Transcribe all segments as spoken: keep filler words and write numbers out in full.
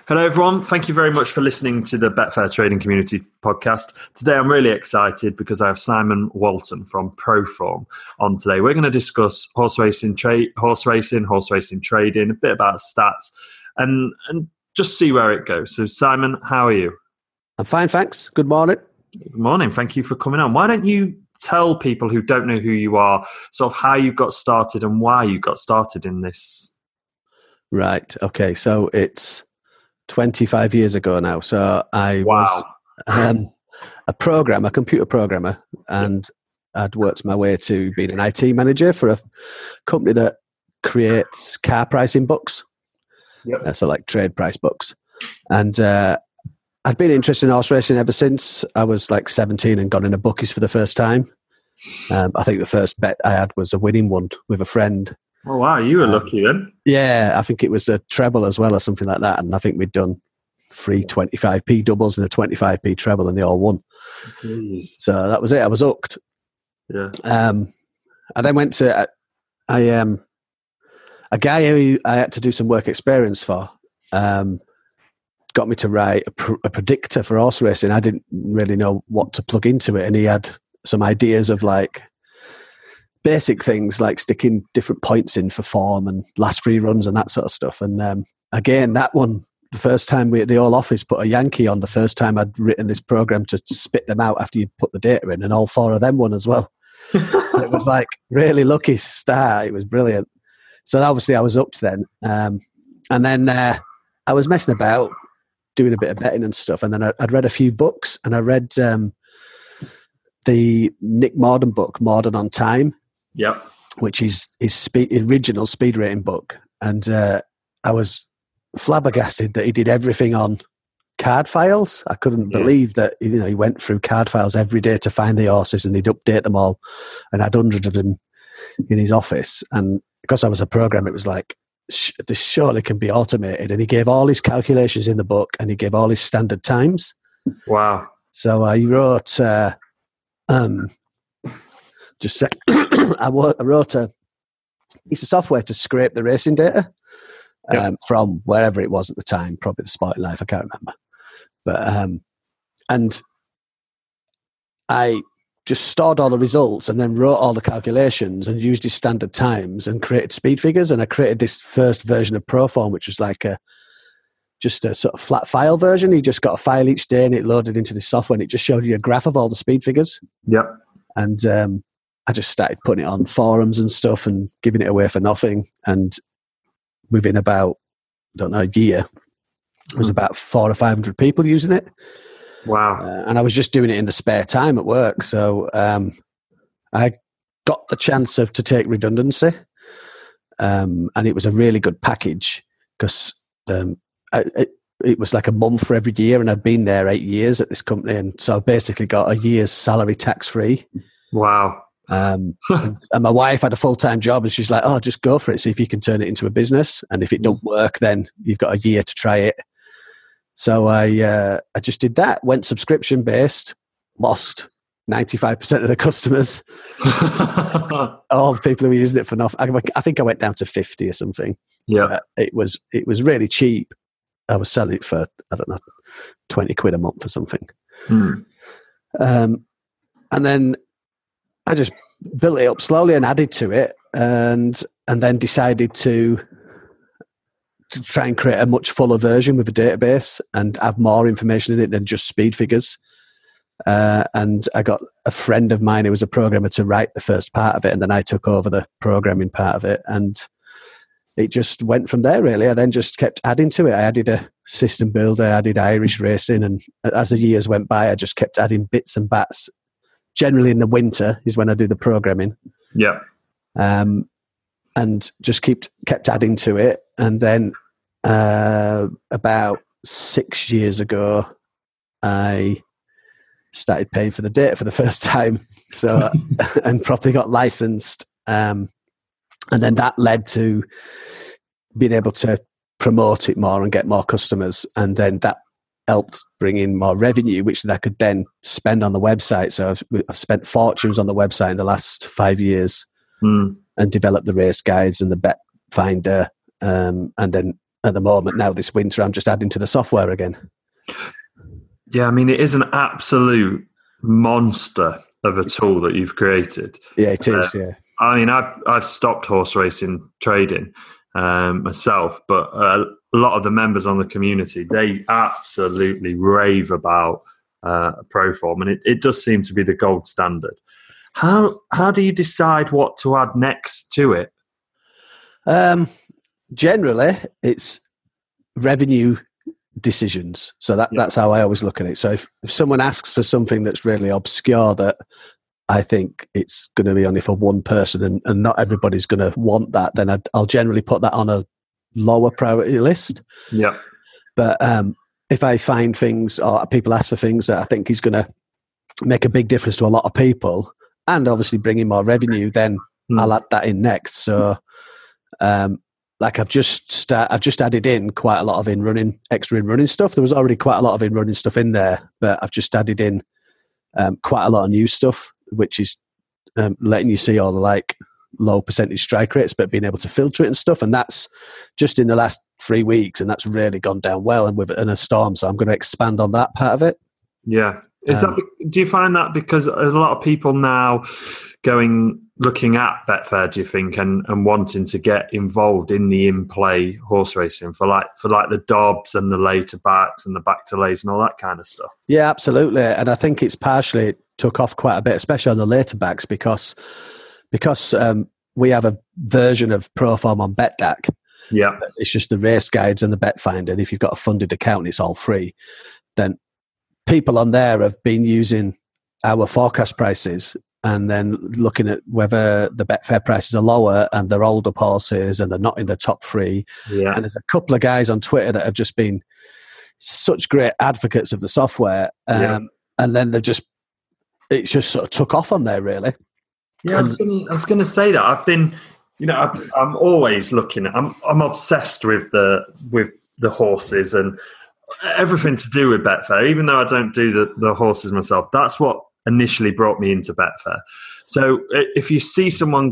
Hello, everyone. Thank you very much for listening to the Betfair Trading Community podcast. Today, I'm really excited because I have Simon Walton from Proform on today. We're going to discuss horse racing, tra- horse racing, horse racing trading, a bit about stats, and and just see where it goes. So, Simon, how are you? I'm fine, thanks. Good morning. Good morning. Thank you for coming on. Why don't you tell people who don't know who you are, sort of how you got started and why you got started in this? Right. Okay. So it's twenty-five years ago now. So I Wow. was um, a programmer, a computer programmer, and I'd worked my way to being an I T manager for a company that creates car pricing books. Yep. Uh, so like trade price books. And uh, I'd been interested in horse racing ever since I was like seventeen and got into bookies for the first time. Um, I think the first bet I had was a winning one with a friend. Oh, wow. You were um, lucky then. Yeah, I think it was a treble as well or something like that. And I think we'd done three twenty-five p doubles and a twenty-five p treble and they all won. Jeez. So that was it. I was hooked. Yeah. Um, I then went to, I, I um, a guy who I had to do some work experience for um, got me to write a, pr- a predictor for horse racing. I didn't really know what to plug into it. And he had some ideas of like, basic things like sticking different points in for form and last three runs and that sort of stuff. And um, again, that one, the first time we at the All Office put a Yankee on, the first time I'd written this program to spit them out after you put the data in, and all four of them won as well. So it was like really lucky start. It was brilliant. So obviously I was hooked then. Um, and then uh, I was messing about, doing a bit of betting and stuff. And then I, I'd read a few books, and I read um, the Nick Morden book, Morden on Time. Yep. Which is his speed, original speed rating book. And uh, I was flabbergasted that he did everything on card files. I couldn't yeah. believe that, you know, he went through card files every day to find the horses, and he'd update them all, and had hundreds of them in his office. And because I was a programmer, it was like, sh- this surely can be automated. And he gave all his calculations in the book, and he gave all his standard times. Wow. So I wrote... Uh, um, Just say, I wrote a piece of software to scrape the racing data um, yep. from wherever it was at the time, probably the Sporting Life, I can't remember. But um, and I just stored all the results and then wrote all the calculations and used his standard times and created speed figures. And I created this first version of Proform, which was like a just a sort of flat file version. You just got a file each day and it loaded into the software, and it just showed you a graph of all the speed figures. Yep. And um, I just started putting it on forums and stuff and giving it away for nothing. And within about, I don't know, a year, there was about four or five hundred people using it. Wow. Uh, and I was just doing it in the spare time at work. So um, I got the chance of to take redundancy. Um, and it was a really good package because um, I, it, it was like a month for every year. And I'd been there eight years at this company. And so I basically got a year's salary tax-free. Wow. Um, and, and my wife had a full-time job, and she's like, oh, just go for it. See if you can turn it into a business. And if it don't work, then you've got a year to try it. So I, uh, I just did that, went subscription-based, lost ninety-five percent of the customers. All the people who were using it for nothing. I, I think I went down to fifty or something. Yeah. Uh, it was, it was really cheap. I was selling it for, I don't know, twenty quid a month or something. Hmm. Um, and then I just built it up slowly and added to it, and and then decided to to try and create a much fuller version with a database and have more information in it than just speed figures. Uh, and I got a friend of mine who was a programmer to write the first part of it, and then I took over the programming part of it, and it just went from there, really. I then just kept adding to it. I added a system builder, I added Irish racing, and as the years went by, I just kept adding bits and bats. Generally in the winter is when I do the programming. Yeah. Um, and just kept kept adding to it. And then uh, about six years ago, I started paying for the data for the first time. So and properly got licensed. Um, and then that led to being able to promote it more and get more customers. And then that helped bring in more revenue, which I could then spend on the website. So I've, I've spent fortunes on the website in the last five years mm. and developed the race guides and the bet finder, um, and then at the moment now this winter, I'm just adding to the software again. Yeah, I mean, it is an absolute monster of a tool that you've created. Yeah, it is. Uh, yeah. I mean, I've I've stopped horse racing trading um, myself, but uh, a lot of the members on the community, they absolutely rave about uh, Proform, and it, it does seem to be the gold standard. How how do you decide what to add next to it? Um, generally, it's revenue decisions. So that, yeah. that's how I always look at it. So if, if someone asks for something that's really obscure that I think it's going to be only for one person and, and not everybody's going to want that, then I'd, I'll generally put that on a lower priority list. Yeah. But um, if I find things or people ask for things that I think is going to make a big difference to a lot of people and obviously bring in more revenue, then mm. I'll add that in next. So um, like I've just start, I've just added in quite a lot of in running, extra in running stuff. There was already quite a lot of in running stuff in there, but I've just added in um, quite a lot of new stuff, which is um, letting you see all the like low percentage strike rates, but being able to filter it and stuff. And that's just in the last three weeks, and that's really gone down well and with in a storm. So I'm going to expand on that part of it. Yeah. Is um, that, do you find that because a lot of people now going, looking at Betfair, do you think, and, and wanting to get involved in the in-play horse racing for like for like the Dobbs and the later backs and the back to lays and all that kind of stuff? Yeah, absolutely. And I think it's partially took off quite a bit, especially on the later backs, because because um, we have a version of Proform on BetDAC. Yeah, it's just the race guides and the bet finder. And if you've got a funded account, it's all free. Then people on there have been using our forecast prices and then looking at whether the Betfair prices are lower and they're older horses and they're not in the top three. Yeah. And there's a couple of guys on Twitter that have just been such great advocates of the software. Um, yeah. And then they just, it just sort of took off on there, really. Yeah, and, I was going to say that. I've been, you know, I'm, I'm always looking at, I'm, I'm obsessed with the, with the horses and everything to do with Betfair, even though I don't do the, the horses myself. That's what initially brought me into Betfair. So if you see someone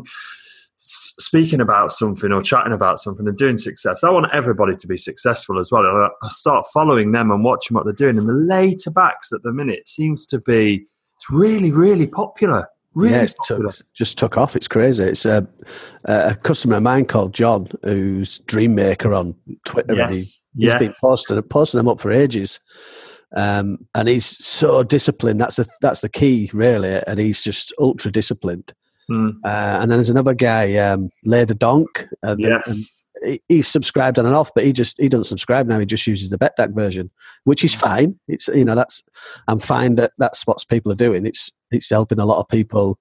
speaking about something or chatting about something and doing success, I want everybody to be successful as well. I start following them and watching what they're doing. And the later backs at the minute seems to be, it's really, really popular. Really yeah, it took, just took off. It's crazy. It's a, a customer of mine called John, who's Dreammaker on Twitter. Yes, and he, he's yes. been posting, posting them up for ages. Um, and he's so disciplined. That's the that's the key, really. And he's just ultra disciplined. Mm. Uh, and then there's another guy, um, Lader Donk. Uh, yes. And he, he's subscribed on and off, but he just he doesn't subscribe now. He just uses the BetDAC version, which is fine. It's you know that's I'm fine that that's what people are doing. It's it's helping a lot of people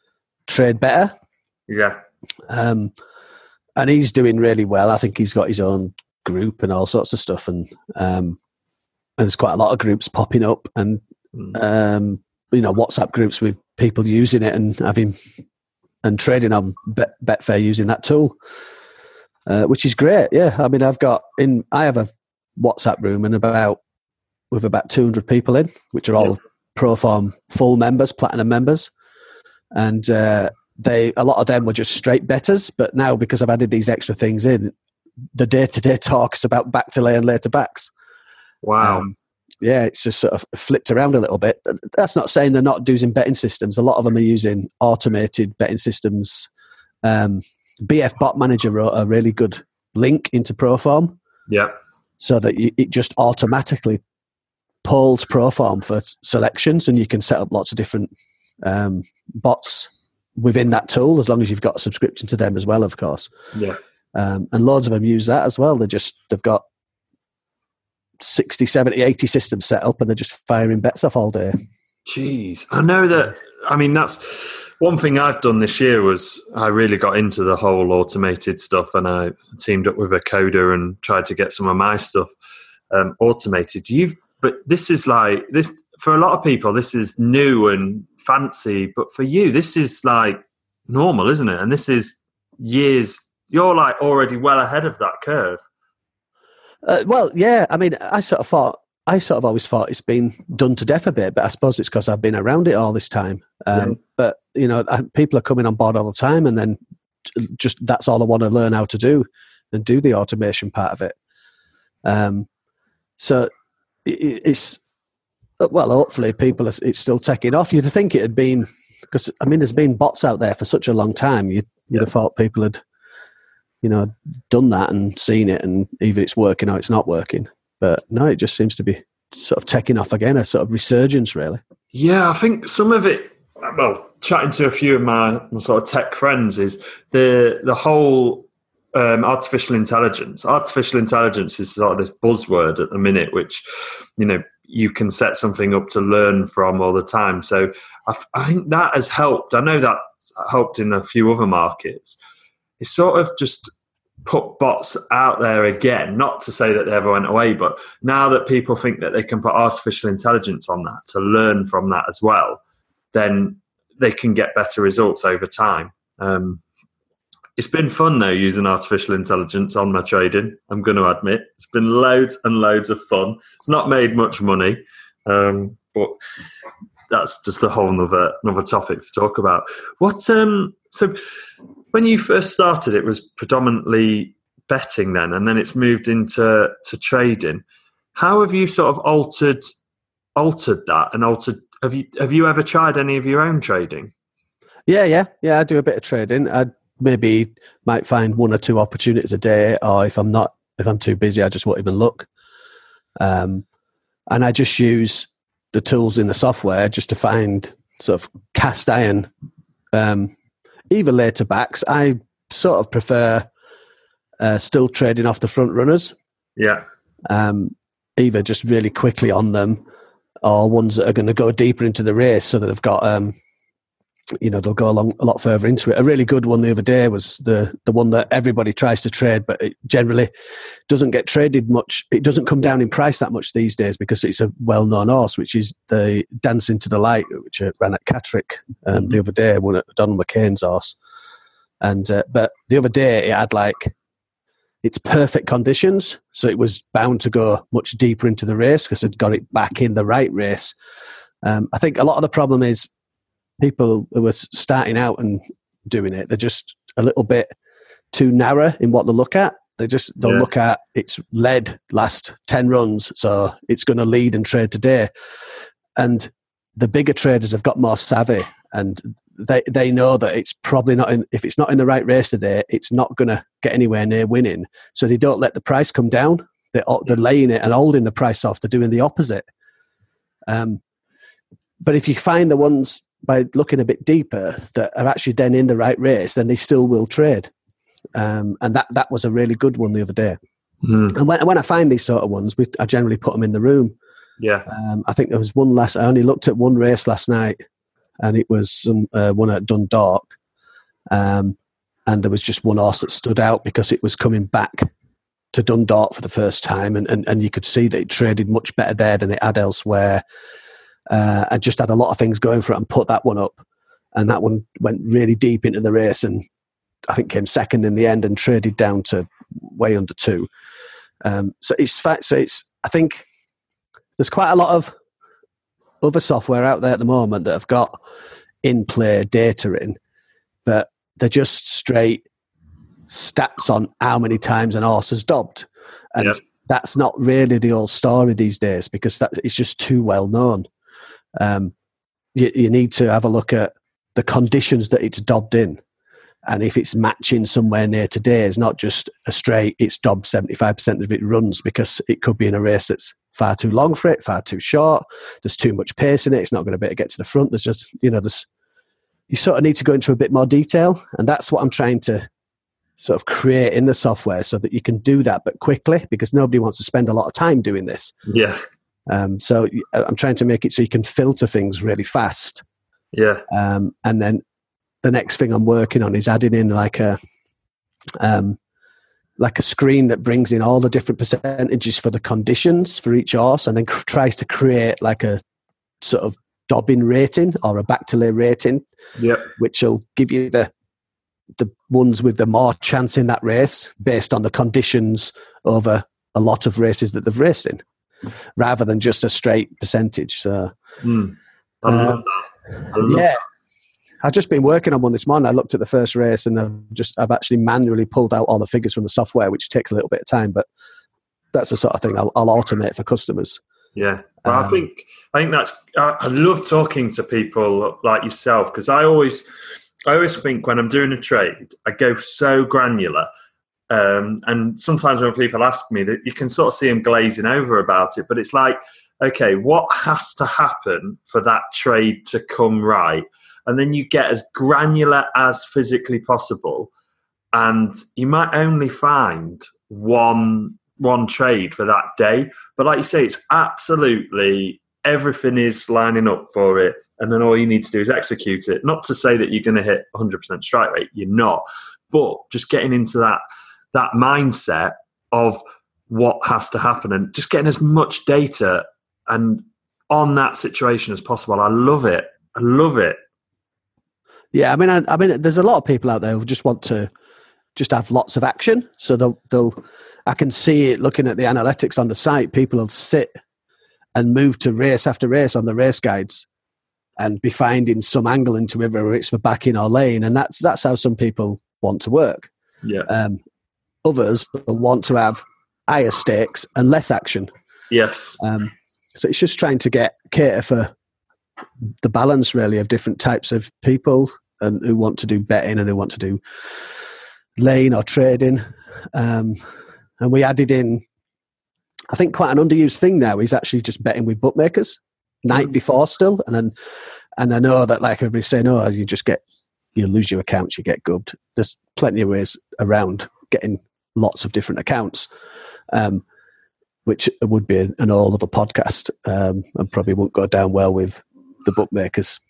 trade better. Yeah. Um, and he's doing really well. I think he's got his own group and all sorts of stuff, and um. And there's quite a lot of groups popping up and, um, you know, WhatsApp groups with people using it and having and trading on Bet, Betfair using that tool, uh, which is great. Yeah. I mean, I've got in, I have a WhatsApp room and about, with about two hundred people in, which are all yeah. Proform full members, platinum members. And uh, they, a lot of them were just straight betters. But now, because I've added these extra things in, the day to day talks about back to lay and later backs. Wow. Um, yeah, it's just sort of flipped around a little bit. That's not saying they're not using betting systems. A lot of them are using automated betting systems. Um, B F Bot Manager wrote a really good link into Proform. Yeah. So that you, it just automatically polls Proform for selections, and you can set up lots of different um, bots within that tool, as long as you've got a subscription to them as well, of course. Yeah. Um, and loads of them use that as well. They just, they've got sixty, seventy, eighty systems set up and they're just firing bets off all day. Jeez. I know that, I mean, that's one thing I've done this year was I really got into the whole automated stuff, and I teamed up with a coder and tried to get some of my stuff um, automated. You've, but this is like, this for a lot of people, this is new and fancy, but for you, this is like normal, isn't it? And this is years, you're like already well ahead of that curve. Uh, well, yeah. I mean, I sort of thought, I sort of always thought it's been done to death a bit, but I suppose it's because I've been around it all this time. Um, yeah. But, you know, I, people are coming on board all the time, and then just that's all I want to learn how to do and do the automation part of it. Um, so it, it's, well, hopefully people, are, it's still taking off. You'd think it had been, because, I mean, there's been bots out there for such a long time. You'd, you'd yeah. have thought people had, you know, done that and seen it, and either it's working or it's not working. But no, it just seems to be sort of taking off again, a sort of resurgence, really. Yeah, I think some of it, well, chatting to a few of my, my sort of tech friends, is the the whole um, artificial intelligence. Artificial intelligence is sort of this buzzword at the minute, which, you know, you can set something up to learn from all the time. So I, I think that has helped. I know that's helped in a few other markets. It's sort of just put bots out there again, not to say that they ever went away, but now that people think that they can put artificial intelligence on that to learn from that as well, then they can get better results over time. Um, it's been fun, though, using artificial intelligence on my trading, I'm going to admit. It's been loads and loads of fun. It's not made much money, um, but that's just a whole nother, another topic to talk about. What? Um, so when you first started, it was predominantly betting then, and then it's moved into to trading. How have you sort of altered altered that and altered? Have you have you ever tried any of your own trading? Yeah, yeah, yeah. I do a bit of trading. I maybe might find one or two opportunities a day, or if I'm not, if I'm too busy, I just won't even look. Um, and I just use the tools in the software just to find sort of cast iron, um, either later backs. I sort of prefer uh, still trading off the front runners. Yeah. Um, either just really quickly on them, or ones that are going to go deeper into the race so that they've got, um, you know, they'll go along a lot further into it. A really good one the other day was the the one that everybody tries to trade, but it generally doesn't get traded much. It doesn't come down in price that much these days because it's a well-known horse, which is the Dance Into the Light, which ran at Catterick um, mm-hmm. the other day, one at Donald McCain's horse. And uh, but the other day it had like its perfect conditions, so it was bound to go much deeper into the race because it got it back in the right race. Um, I think a lot of the problem is people who are starting out and doing it, they're just a little bit too narrow in what they look at. They just they'll yeah. look at it's led last ten runs, so it's going to lead and trade today. And the bigger traders have got more savvy, and they they know that it's probably not in, if it's not in the right race today, it's not going to get anywhere near winning. So they don't let the price come down. They're, they're laying it and holding the price off. They're doing the opposite. Um, but if you find the ones by looking a bit deeper that are actually then in the right race, then they still will trade. Um, and that, that was a really good one the other day. Mm. And when, when I find these sort of ones, we, I generally put them in the room. Yeah. Um, I think there was one last, I only looked at one race last night, and it was some, uh, one at Dundalk. Um, and there was just one horse that stood out because it was coming back to Dundalk for the first time. And, and, and you could see that it traded much better there than it had elsewhere. Uh, and just had a lot of things going for it and put that one up. And that one went really deep into the race and I think came second in the end and traded down to way under two. Um, so it's fact. So it's, I think there's quite a lot of other software out there at the moment that have got in-play data in, but they're just straight stats on how many times an horse has dobbed. And yep. that's not really the old story these days because that it's just too well known. Um, you, you need to have a look at the conditions that it's dobbed in. And if it's matching somewhere near today's, not just a straight, it's dobbed seventy-five percent of it runs because it could be in a race that's far too long for it, far too short. There's too much pace in it. It's not going to be able to get to the front. There's just, you know, there's, you sort of need to go into a bit more detail. And that's what I'm trying to sort of create in the software so that you can do that, but quickly, because nobody wants to spend a lot of time doing this. Yeah. Um, so I'm trying to make it so you can filter things really fast. Yeah. Um, and then the next thing I'm working on is adding in like a, um, like a screen that brings in all the different percentages for the conditions for each horse, and then cr- tries to create like a sort of dobbing rating or a back to lay rating, yep. which will give you the the ones with the more chance in that race based on the conditions over a lot of races that they've raced in, rather than just a straight percentage. So, mm. I love um, that. I love yeah. that. I've just been working on one this morning. I looked at the first race and I've just I've actually manually pulled out all the figures from the software, which takes a little bit of time, but that's the sort of thing I'll, I'll automate for customers. Yeah, well, Um, I think I think that's. I, I love talking to people like yourself because I always, I always think when I'm doing a trade, I go so granular, um, and sometimes when people ask me, that you can sort of see them glazing over about it. But it's like, okay, what has to happen for that trade to come right, and then you get as granular as physically possible, and you might only find one. one trade for that day, but like you say, it's absolutely everything is lining up for it, and then all you need to do is execute it. Not to say that you're going to hit one hundred percent strike rate, you're not, but just getting into that that mindset of what has to happen and just getting as much data and on that situation as possible. I love it. I love it. Yeah, I mean, I, I mean, there's a lot of people out there who just want to just have lots of action. So they'll, they'll, I can see it looking at the analytics on the site. People will sit and move to race after race on the race guides and be finding some angle into whether it's for backing or lane. And that's, that's how some people want to work. Yeah. Um, others will want to have higher stakes and less action. Yes. Um, so it's just trying to get cater for the balance really of different types of people and who want to do betting and who want to do lane or trading. Um, and we added in, I think quite an underused thing now is actually just betting with bookmakers night before still. And then, and I know that like everybody's saying, oh, you just get, you lose your accounts, you get gubbed. There's plenty of ways around getting lots of different accounts, um, which would be an, an all other podcast, um, and probably won't go down well with the bookmakers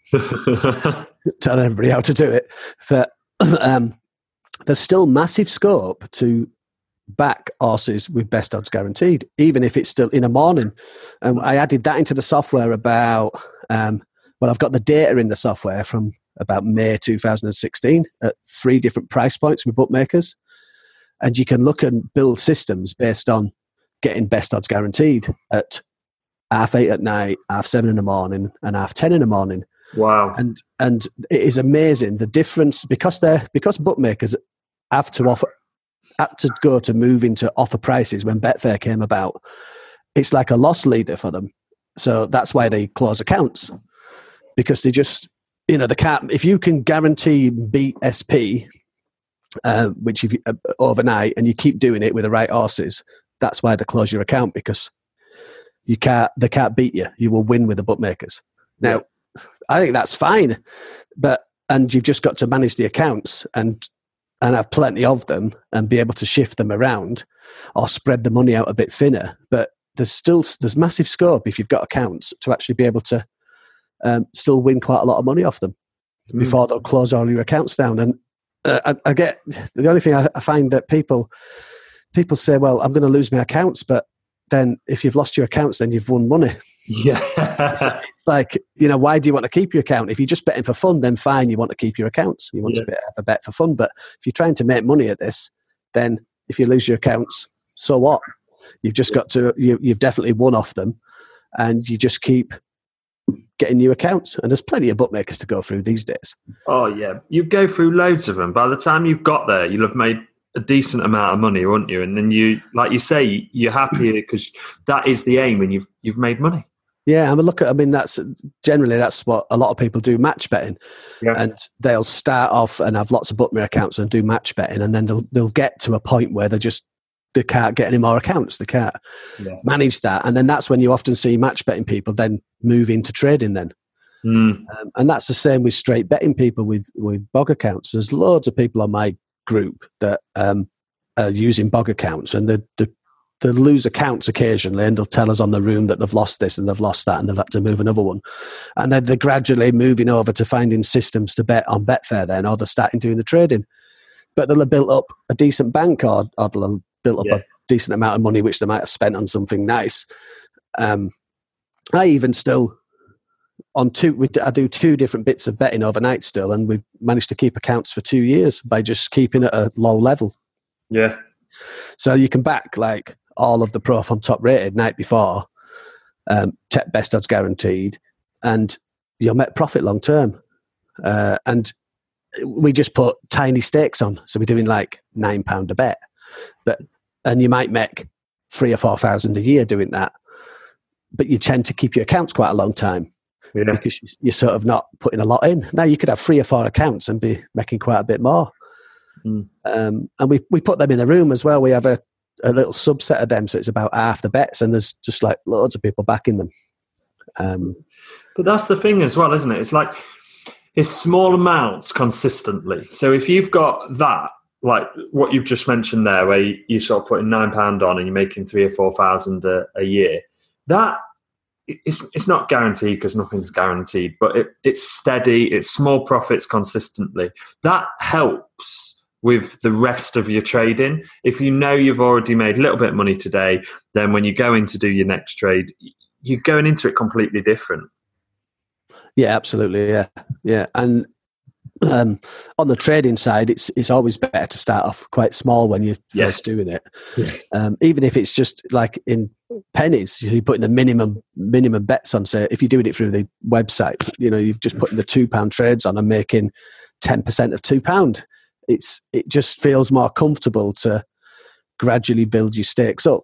telling everybody how to do it. But um, there's still massive scope to back horses with best odds guaranteed, even if it's still in a morning. And I added that into the software about, um, well, I've got the data in the software from about May two thousand sixteen at three different price points with bookmakers. And you can look and build systems based on getting best odds guaranteed at half eight at night, half seven in the morning, and half ten in the morning. Wow. And and it is amazing the difference because they're because bookmakers have to offer had to go to move into offer prices when Betfair came about. It's like a loss leader for them. So that's why they close accounts. Because they just, you know, they can't, if you can guarantee beat S P, uh, which if you, uh, overnight, and you keep doing it with the right horses, that's why they close your account, because you can't, they can't beat you. You will win with the bookmakers. Now, yeah. I think that's fine, but, and you've just got to manage the accounts and, and have plenty of them and be able to shift them around or spread the money out a bit thinner. But there's still, there's massive scope if you've got accounts to actually be able to um, still win quite a lot of money off them mm. before they'll close all your accounts down. And uh, I, I get, the only thing I, I find that people, people say, well, I'm going to lose my accounts, but then if you've lost your accounts, then you've won money. Yeah. it's, it's like, you know, why do you want to keep your account? If you're just betting for fun, then fine, you want to keep your accounts. You want yeah. to bet, have a bet for fun. But if you're trying to make money at this, then if you lose your accounts, so what? You've just got to, you, you've definitely won off them, and you just keep getting new accounts. And there's plenty of bookmakers to go through these days. Oh, yeah. You go through loads of them. By the time you've got there, you'll have made a decent amount of money, won't you? And then you, like you say, you're happy because that is the aim, and you've you've made money. Yeah, I mean, look at. I mean, that's generally that's what a lot of people do, match betting, yeah. and they'll start off and have lots of bookmaker accounts and do match betting, and then they'll they'll get to a point where they just they can't get any more accounts, they can't yeah. manage that, and then that's when you often see match betting people then move into trading. Then, mm. um, and that's the same with straight betting people with with bog accounts. There's loads of people on my group that um, are using bog accounts, and they, they, they lose accounts occasionally, and they'll tell us on the room that they've lost this and they've lost that and they've had to move another one. And then they're gradually moving over to finding systems to bet on Betfair then, or they're starting doing the trading. But they'll have built up a decent bank, or, or they'll have built up yeah. a decent amount of money which they might have spent on something nice. Um, I even still... On two, we, I do two different bits of betting overnight still, and we've managed to keep accounts for two years by just keeping it at a low level. Yeah. So you can back like all of the Pro Form top rated night before, um, best odds guaranteed, and you'll make profit long term. Uh, and we just put tiny stakes on, so we're doing like nine pound a bet, but and you might make three or four thousand a year doing that, but you tend to keep your accounts quite a long time. Yeah. Because you're sort of not putting a lot in. Now you could have three or four accounts and be making quite a bit more. Mm. Um, and we, we put them in the room as well. We have a, a little subset of them, so it's about half the bets, and there's just like loads of people backing them. Um, but that's the thing as well, isn't it? It's like it's small amounts consistently. So if you've got that, like what you've just mentioned there, where you, you're sort of putting nine pound on and you're making three or four thousand a, a year, that it's it's not guaranteed because nothing's guaranteed, but it, it's steady, it's small profits consistently. That helps with the rest of your trading. If you know you've already made a little bit of money today, then when you go in to do your next trade, you're going into it completely different. Yeah, absolutely. Yeah, yeah. And um, on the trading side, it's it's always better to start off quite small when you're first yes. doing it. Yeah. Um, even if it's just like in pennies, you're putting the minimum minimum bets on. Say, if you're doing it through the website, you know, you've just putting the two pound trades on and making ten percent of two pound. It's it just feels more comfortable to gradually build your stakes up.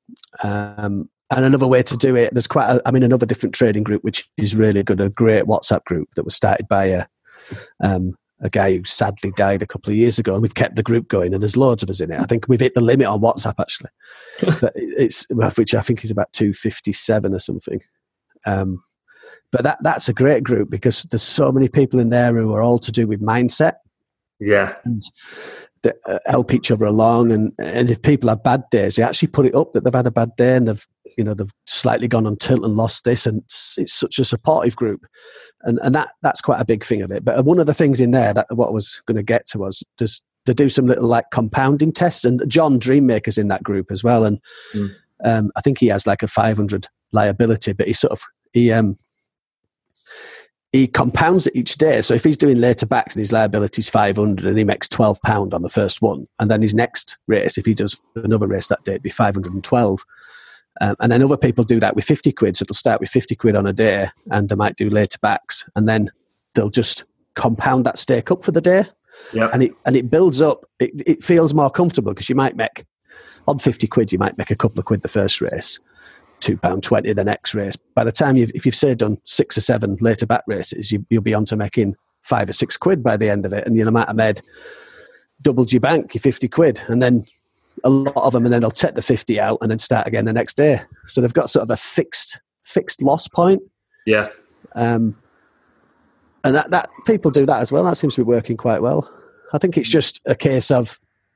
Um, and another way to do it, there's quite, a, I mean, another different trading group which is really good, a great WhatsApp group that was started by a um, a guy who sadly died a couple of years ago, and we've kept the group going, and there's loads of us in it. I think we've hit the limit on WhatsApp actually, but it's which I think is about two fifty-seven or something. Um, but that that's a great group because there's so many people in there who are all to do with mindset. Yeah, and they uh, help each other along, and and if people have bad days, they actually put it up that they've had a bad day and they've you know they've slightly gone on tilt and lost this, and it's, it's such a supportive group, and and that that's quite a big thing of it. But one of the things in there that what I was going to get to was just to do some little like compounding tests, and John Dreammaker's in that group as well, and mm. um, I think he has like a five hundred liability, but he sort of he um. He compounds it each day. So if he's doing later backs and his liability is five hundred and he makes twelve pounds on the first one, and then his next race, if he does another race that day, it'd be five hundred twelve. Um, and then other people do that with fifty quid. So they'll start with fifty quid on a day and they might do later backs, and then they'll just compound that stake up for the day. Yep. And it and it builds up. It, it feels more comfortable because you might make, on fifty quid, you might make a couple of quid the first race, two pound twenty the next race. By the time you've, if you've say done six or seven later back races, you, you'll be on to making five or six quid by the end of it, and you might have made doubled your bank, your fifty quid, and then a lot of them, and then they'll take the fifty out and then start again the next day. So they've got sort of a fixed fixed loss point. Yeah, um, and that that people do that as well. That seems to be working quite well. I think it's just a case of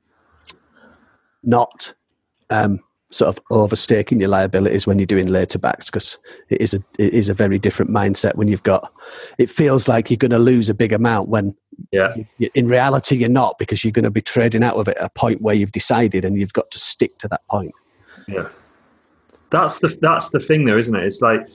not. Um, sort of overstaking your liabilities when you're doing later backs, because it is a it is a very different mindset when you've got, it feels like you're going to lose a big amount when yeah you, in reality you're not, because you're going to be trading out of it at a point where you've decided and you've got to stick to that point. Yeah, that's the that's the thing though, isn't it? It's like,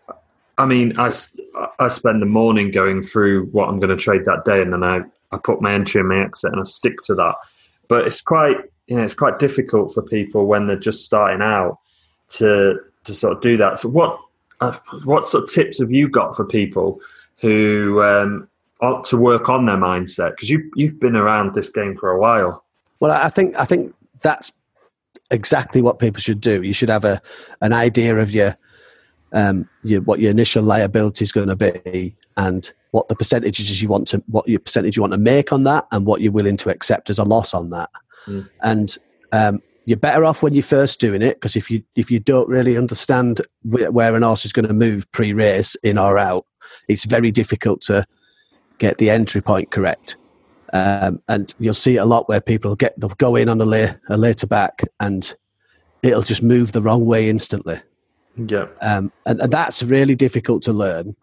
I mean, I, I spend the morning going through what I'm going to trade that day, and then I, I put my entry and my exit and I stick to that. But it's quite you know, it's quite difficult for people when they're just starting out to to sort of do that. So what uh, what sort of tips have you got for people who um, ought to work on their mindset? Because you you've been around this game for a while. Well, I think I think that's exactly what people should do. You should have a an idea of your um your, what your initial liability is going to be, and what the percentages you want to what your percentage you want to make on that, and what you're willing to accept as a loss on that. Mm. And um, you're better off when you're first doing it, because if you if you don't really understand wh- where an horse is going to move pre-race, in or out, it's very difficult to get the entry point correct. Um, and you'll see it a lot where people get they'll go in on a, la- a later back and it'll just move the wrong way instantly. Yeah, um, and, and that's really difficult to learn.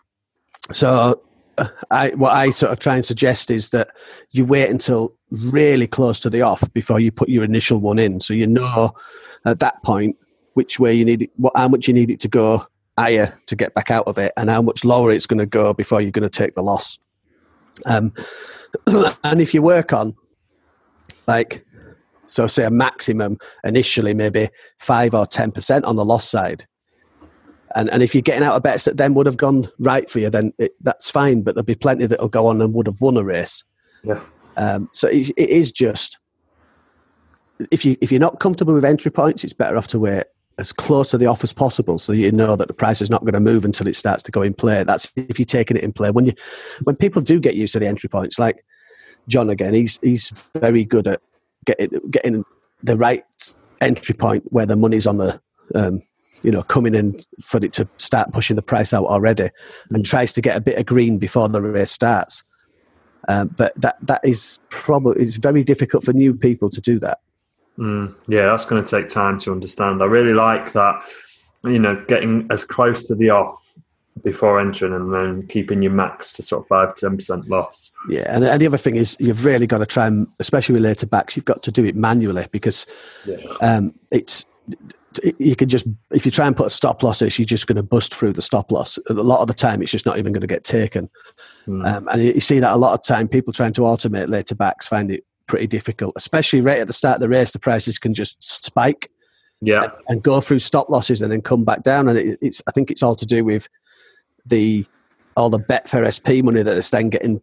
So I, what I sort of try and suggest is that you wait until really close to the off before you put your initial one in, so you know at that point which way you need it, what, how much you need it to go higher to get back out of it, and how much lower it's going to go before you're going to take the loss. Um, and if you work on, like, so say a maximum initially, maybe five or ten percent on the loss side. And and if you're getting out of bets that then would have gone right for you, then it, that's fine. But there'll be plenty that'll go on and would have won a race. Yeah. Um, so it, it is just if you if you're not comfortable with entry points, it's better off to wait as close to the off as possible, so you know that the price is not going to move until it starts to go in play. That's if you're taking it in play. When you when people do get used to the entry points, like John again, he's he's very good at getting getting the right entry point where the money's on the um, you know coming in for it to start pushing the price out already, and tries to get a bit of green before the race starts. Um, but that that is probably it's very difficult for new people to do that. Mm, yeah, that's going to take time to understand. I really like that, you know, getting as close to the off before entering and then keeping your max to sort of five to ten percent loss. Yeah, and, and the other thing is you've really got to try and, especially with later backs, you've got to do it manually because yeah. um, it's you can just, if you try and put a stop loss in, you're just going to bust through the stop loss. A lot of the time, it's just not even going to get taken. Mm. Um, and you see that a lot of time, people trying to automate later backs find it pretty difficult, especially right at the start of the race. The prices can just spike, yeah, and, and go through stop losses and then come back down. And it, it's, I think it's all to do with the all the Betfair S P money that is then getting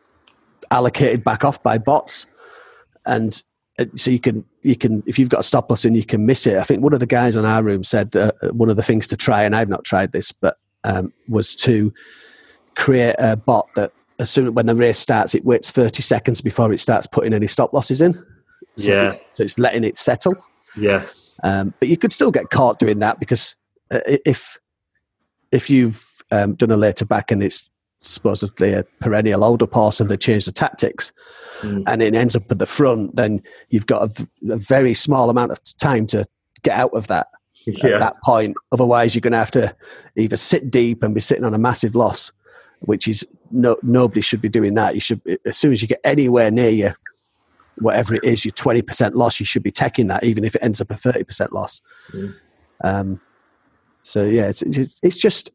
allocated back off by bots, and so you can you can if you've got a stop loss and you can miss it. I think one of the guys on our room said uh, one of the things to try, and I've not tried this, but um, was to create a bot that, as soon as when the race starts, it waits thirty seconds before it starts putting any stop losses in. So yeah. It, so it's letting it settle. Yes. Um, but you could still get caught doing that because uh, if if you've um, done a later back and it's supposedly a perennial hold up horse and they change the tactics mm. and it ends up at the front, then you've got a, a very small amount of time to get out of that yeah. at that point. Otherwise, you're going to have to either sit deep and be sitting on a massive loss, which is no nobody should be doing that. You should, as soon as you get anywhere near you, whatever it is, your twenty percent loss, you should be taking that, even if it ends up a thirty percent loss. Mm. Um, so yeah, it's, it's just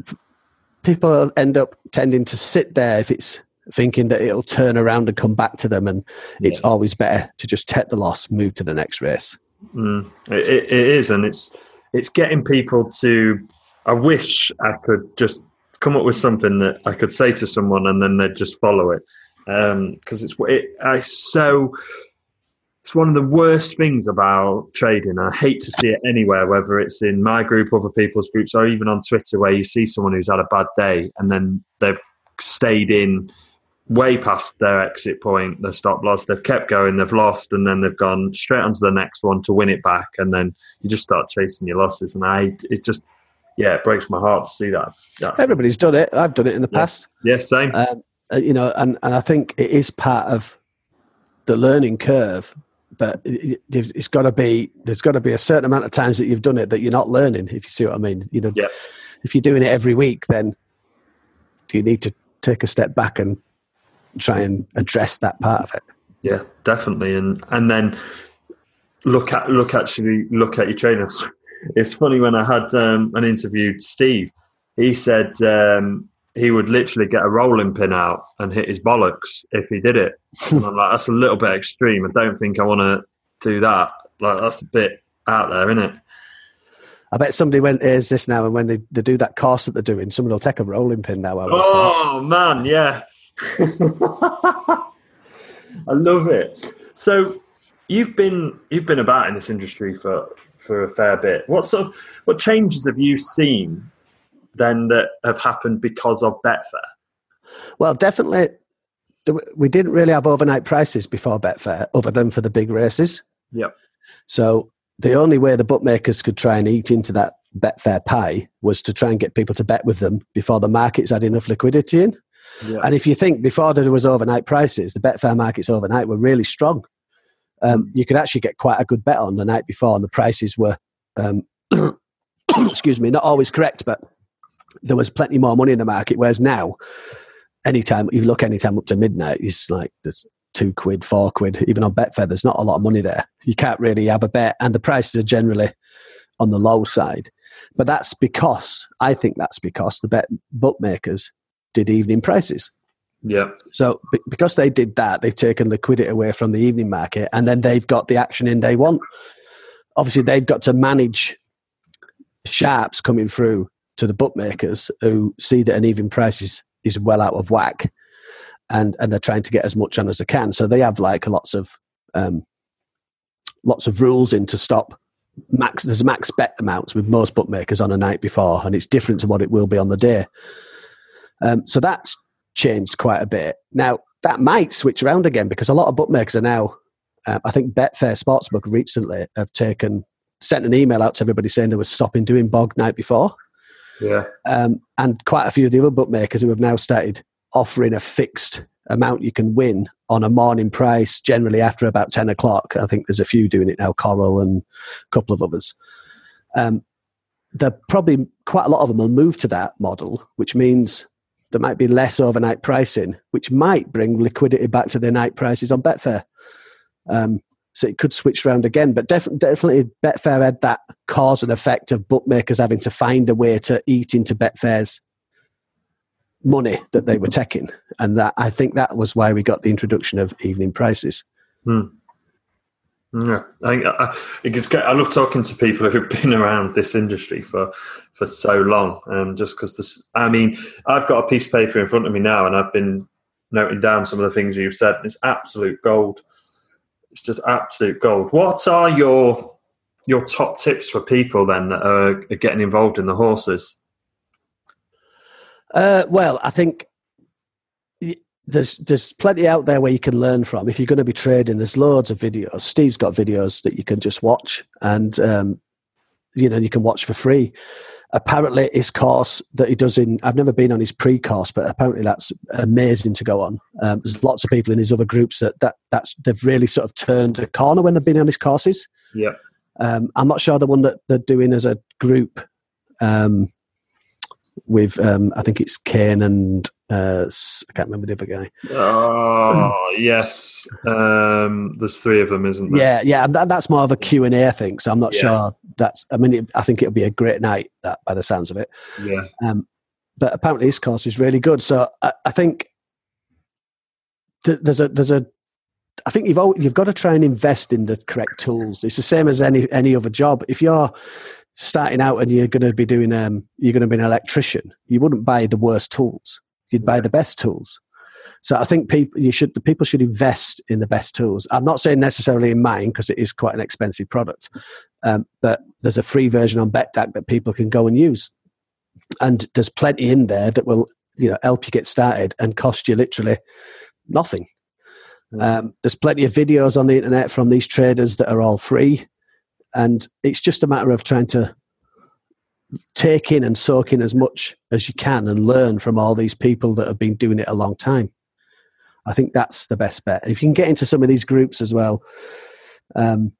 people end up tending to sit there if it's thinking that it'll turn around and come back to them, and yeah. it's always better to just take the loss, move to the next race. Mm. It, it is, and it's it's getting people to. I wish I could just come up with something that I could say to someone and then they'd just follow it. Um, because it's it, I so it's one of the worst things about trading. I hate to see it anywhere, whether it's in my group, other people's groups, or even on Twitter, where you see someone who's had a bad day and then they've stayed in way past their exit point, their stop loss, they've kept going, they've lost, and then they've gone straight onto the next one to win it back, and then you just start chasing your losses. And I, it just, yeah, it breaks my heart to see that. That's Everybody's done it. I've done it in the yeah. past. Yeah, same. Um, you know, and, and I think it is part of the learning curve, but it, it's got to be, there's got to be a certain amount of times that you've done it that you're not learning, if you see what I mean. You know, yeah. if you're doing it every week, then do you need to take a step back and try and address that part of it? Yeah, definitely. And and then look at look actually look at your trainers. It's funny, when I had um, an interviewed Steve, he said um, he would literally get a rolling pin out and hit his bollocks if he did it. And I'm like, that's a little bit extreme. I don't think I want to do that. Like, that's a bit out there, isn't it? I bet somebody went, here's this now, and when they, they do that course that they're doing, someone will take a rolling pin now. Oh, man, yeah. I love it. So you've been you've been about in this industry for, for a fair bit. What sort of what changes have you seen then that have happened because of Betfair? Well, definitely, we didn't really have overnight prices before Betfair, other than for the big races. Yep. So the only way the bookmakers could try and eat into that Betfair pie was to try and get people to bet with them before the markets had enough liquidity in. Yeah. And if you think before there was overnight prices, the Betfair markets overnight were really strong. Um, you could actually get quite a good bet on the night before, and the prices were, um, excuse me, not always correct, but there was plenty more money in the market. Whereas now, anytime you look, anytime up to midnight, it's like there's two quid, four quid. Even on Betfair, there's not a lot of money there. You can't really have a bet, and the prices are generally on the low side. But that's because, I think that's because the bet bookmakers did evening prices. Yeah. So b- because they did that, they've taken liquidity away from the evening market, and then they've got the action in they want. Obviously, they've got to manage sharps coming through to the bookmakers who see that an evening price is, is well out of whack, and, and they're trying to get as much on as they can. So they have like lots of um, lots of rules in to stop max. There's max bet amounts with most bookmakers on a night before, and it's different to what it will be on the day. Um, so that's changed quite a bit. Now that might switch around again because a lot of bookmakers are now. Uh, I think Betfair Sportsbook recently have taken sent an email out to everybody saying they were stopping doing bog night before. Yeah, um, and quite a few of the other bookmakers who have now started offering a fixed amount you can win on a morning price, generally after about ten o'clock. I think there's a few doing it now, Coral and a couple of others. Um, they're probably quite a lot of them will move to that model, which means there might be less overnight pricing, which might bring liquidity back to their night prices on Betfair. Um, so it could switch around again, but def- definitely Betfair had that cause and effect of bookmakers having to find a way to eat into Betfair's money that they were taking, and that I think that was why we got the introduction of evening prices. Hmm. Yeah, I, I, it's, I love talking to people who've been around this industry for, for so long. Um, just because this, I mean, I've got a piece of paper in front of me now, and I've been noting down some of the things you've said. And it's absolute gold. It's just absolute gold. What are your your top tips for people then that are, are getting involved in the horses? Uh, well, I think there's there's plenty out there where you can learn from. If you're going to be trading, there's loads of videos. Steve's got videos that you can just watch, and um, you know you can watch for free. Apparently, his course that he does in, I've never been on his pre-course, but apparently that's amazing to go on. Um, there's lots of people in his other groups that, that that's they've really sort of turned a corner when they've been on his courses. Yeah. Um, I'm not sure the one that they're doing as a group um, with, um, I think it's Kane and uh, I can't remember the other guy. Oh, yes. Um, there's three of them, isn't there? Yeah, yeah. That, that's more of a Q and A, I think. So I'm not yeah. sure that's, I mean, it, I think it'll be a great night that by the sounds of it. Yeah. Um, but apparently his course is really good. So I, I think th- there's a, there's a, I think you've always, you've got to try and invest in the correct tools. It's the same as any, any other job. If you're starting out and you're going to be doing, um, you're going to be an electrician, you wouldn't buy the worst tools. You'd buy the best tools. So I think people you should the people should invest in the best tools. I'm not saying necessarily in mine because it is quite an expensive product, um, but there's a free version on BetDAQ that people can go and use, and there's plenty in there that will you know help you get started and cost you literally nothing. Mm. Um, there's plenty of videos on the internet from these traders that are all free, and it's just a matter of trying to take in and soak in as much as you can and learn from all these people that have been doing it a long time. I think that's the best bet. If you can get into some of these groups as well, um,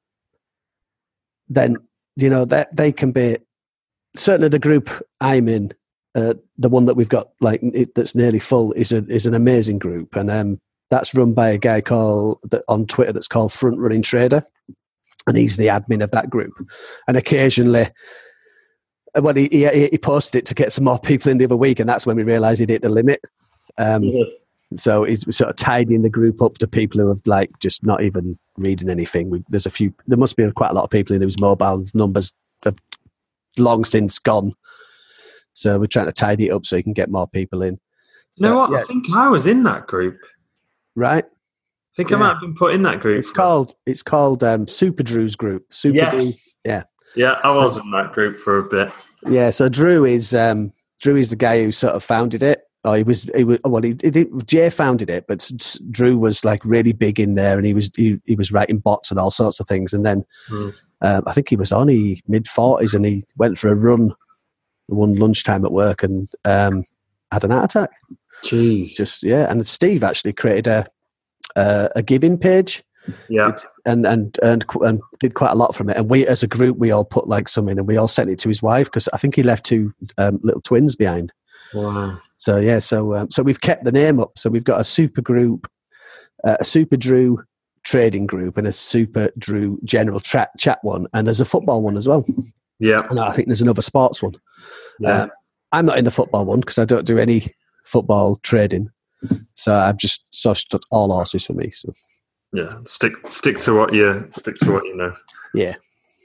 then, you know, that they can be, certainly the group I'm in, uh, the one that we've got like it, that's nearly full is a, is an amazing group. And um, that's run by a guy called that on Twitter that's called Front Running Trader. And he's the admin of that group. And occasionally, well, he, he, he posted it to get some more people in the other week. And that's when we realized he'd hit the limit. Um, yeah. So he's sort of tidying the group up to people who have like just not even reading anything. We, there's a few, there must be quite a lot of people in whose mobile numbers have long since gone. So we're trying to tidy it up so you can get more people in. You know but, what? yeah. I think I was in that group. Right. I think yeah. I might have been put in that group. It's called, it's called um, Super Drew's group. Super yes. Drew. Yeah. Yeah, I was in that group for a bit. Yeah. So Drew is, um, Drew is the guy who sort of founded it. Oh, he was. He was. Well, he, he did, Jay founded it, but Drew was like really big in there, and he was he, he was writing bots and all sorts of things. And then mm. um, I think he was only mid forties, and he went for a run one lunchtime at work and um, had an heart attack. Jeez. Just yeah. And Steve actually created a a, a giving page. Yeah. And, and and and did quite a lot from it. And we, as a group, we all put like some in, and we all sent it to his wife because I think he left two um, little twins behind. Wow. So yeah, so um, so we've kept the name up. So we've got a super group, uh, a Super Drew trading group, and a Super Drew general chat chat one, and there's a football one as well. Yeah, and I think there's another sports one. Yeah, um, I'm not in the football one because I don't do any football trading. So I've just sourced all horses for me. So yeah, stick stick to what you stick to what you know. Yeah.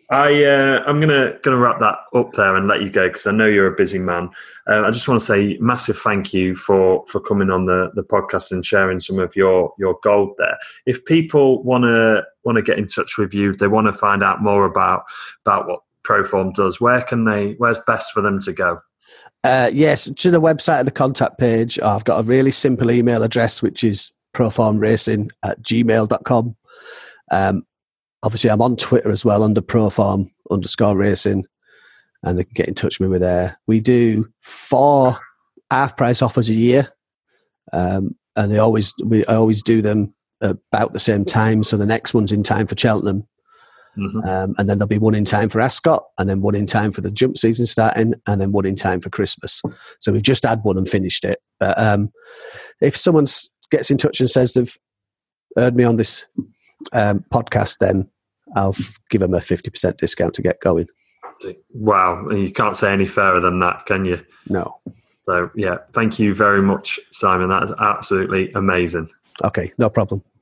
I uh, I'm gonna gonna wrap that up there and let you go because I know you're a busy man. Uh, I just want to say massive thank you for for coming on the, the podcast and sharing some of your your gold there. If people want to want to get in touch with you, they want to find out more about about what Proform does. Where can they? Where's best for them to go? Uh, yes, to the website and the contact page. I've got a really simple email address, which is proformracing at gmail dot com. Um, obviously, I'm on Twitter as well under Proform underscore racing, and they can get in touch with me there. We do four half price offers a year, um, and they always we I always do them about the same time. So the next one's in time for Cheltenham. Mm-hmm. Um, and then there'll be one in time for Ascot, and then one in time for the jump season starting, and then one in time for Christmas. So we've just had one and finished it. But um, if someone gets in touch and says they've heard me on this um, podcast, then I'll f- give them a fifty percent discount to get going. Wow. You can't say any fairer than that, can you? No. So, yeah, thank you very much, Simon. That is absolutely amazing. Okay, no problem.